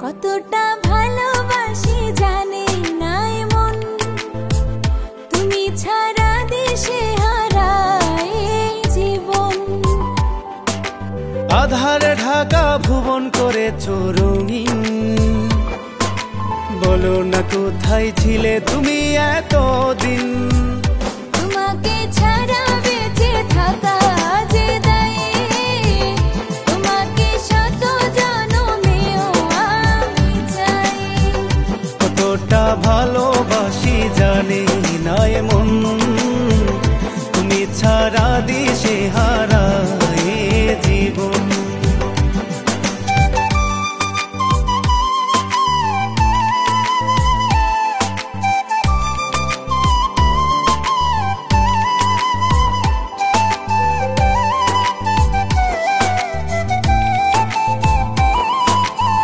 কতটা ভালোবাসি জানে না এমন, তুমি ছাড়া দিশে হারায় এই জীবন। আধারে ঢাকা ভুবন করেছো রঙিন, বলো না কোথায় ছিলে তুমি এতদিন। তোমাকে ছাড়া বেঁচে থাকা যে দায়ে, তোমাকে শত জনমেও আমি চাই। কতটা ভালোবাসি জানি না এমন।